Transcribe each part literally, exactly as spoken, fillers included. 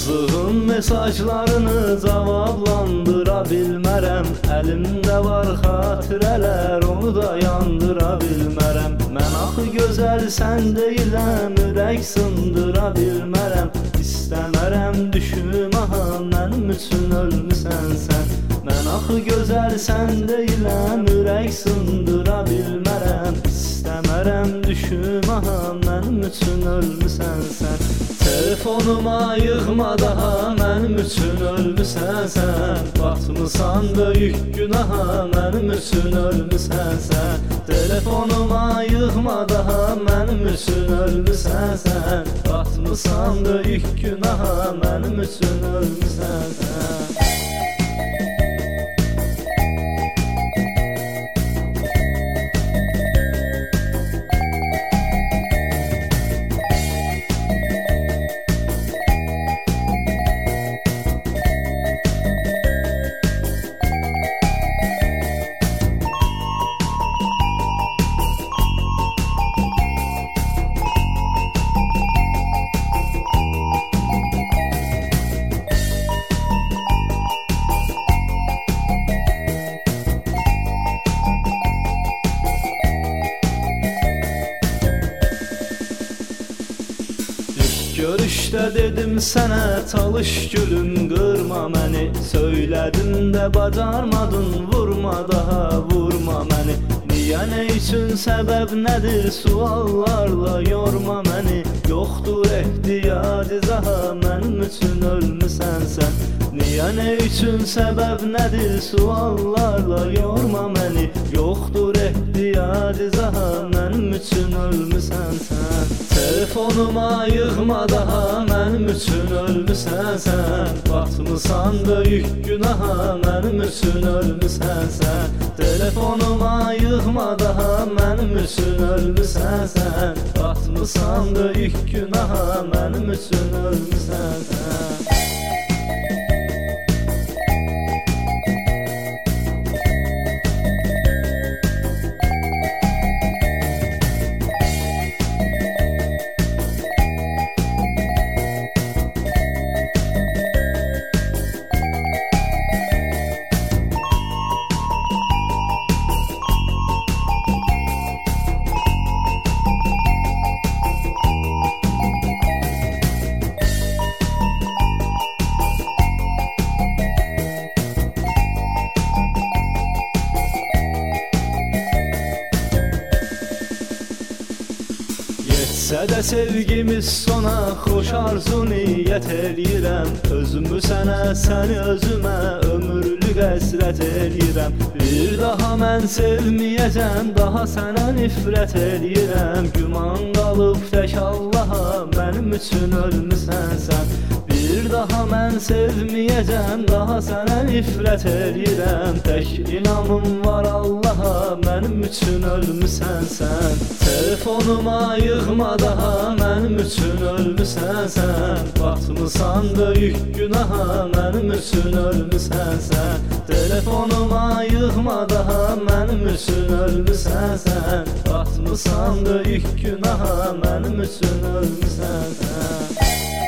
Yazdığın mesajlarını cavablandıra bilmərəm. Əlimdə var xatirələr, onu da yandıra bilmərəm. Mən axı gözəl sən deyiləm, ürək sındıra bilmərəm. İstəmərəm düşüm aha, mənim üçün ölmüsən sən. Mən axı gözəl sən deyiləm, ürək sındıra bilmərəm. İstəmərəm düşüm aha, mənim üçün ölmüsən sən. Telefonuma yığma daha, mənim üçün ölmüsən sən. Batmısan böyük günaha, mənim üçün ölmüsən sən. Telefonuma yığma daha, mənim üçün ölmüsən sən. Batmısan böyük günaha, mənim üçün ölmüsən sən. Görüşdə dedim sənə, çalış gülüm, qırma məni. Söylədim də bacarmadın, vurma daha, vurma məni. Niyə, nə üçün, səbəb nədir, suallarla yorma məni. Yoxdur ehtiyac izaha, mənim üçün ölmüsən sən. Niyə, nə üçün, səbəb nədir, suallarla yorma məni. Yoxdur ehtiyac izaha, mənim üçün ölmüsən sən. Telefonuma yığma daha, mənim üçün ölmüsən sən. Batmısan böyük günaha, mənim üçün ölmüsən sən. Telefonuma yığma daha, mənim üçün ölmüsən sən. Batmısan böyük günaha, mənim üçün ölmüsən sən. Sədə sevgimiz sona, xoş arzu niyyət eləyirəm. Özümü sənə, səni özümə, ömürlük həsrət eləyirəm. Bir daha mən sevməyəcəm, daha sənə nifrət eləyirəm. Güman qalıb tək Allaha, mənim üçün ölmüsən sən. Bir daha mən sevməyəcəm, daha sənə nifrət eləyirəm. Tək inamım var Allaha, mənim üçün ölmüsən sən. Telefonuma yığma daha, mənim üçün ölmüsən sən. Batmısan böyük günaha, mənim üçün ölmüsən sən. Telefonuma yığma daha, mənim üçün ölmüsən sən. Batmısan böyük günaha, mənim üçün ölmüsən sən.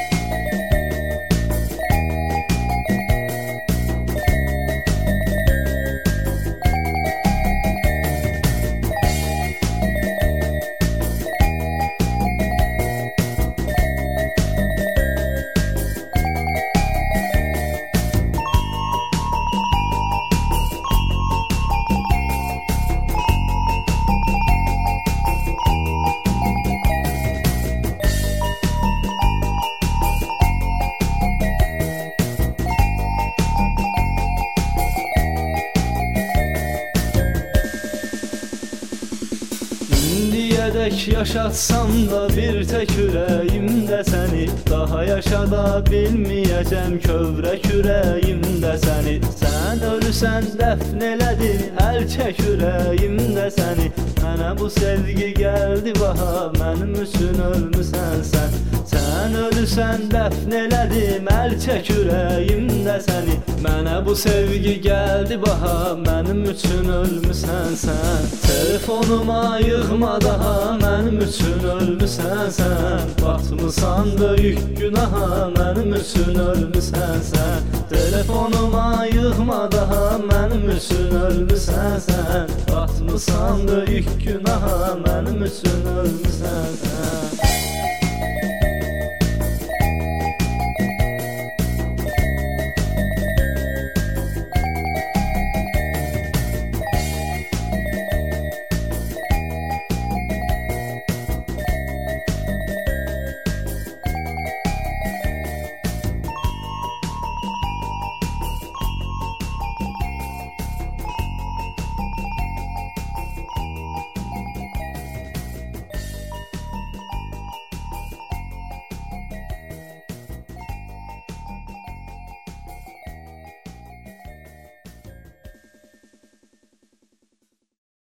İndiyədək yaşatsam da bir tək ürəyimdə səni. Daha yaşada bilməyəcəm kövrək ürəyimdə səni. Sən ölürsən dəfn elədin, əl çək ürəyimdə səni. Mən Mənə bu sevgi gəldi baha, mənim üçün ölmüsən sən. Sən ölüsən dəfn elədim, əl çək ürəyimdə səni. Mənə bu sevgi gəldi baha, mənim üçün ölmüsən sən. Telefonuma yığma daha, mənim üçün ölmüsən sən. Batmısan böyük günaha, mənim üçün ölmüsən sən. Telefonuma yığma daha, mənim üçün ölmüsən sən. Batmısan böyük günaha, mənim üçün ölmüsən sən.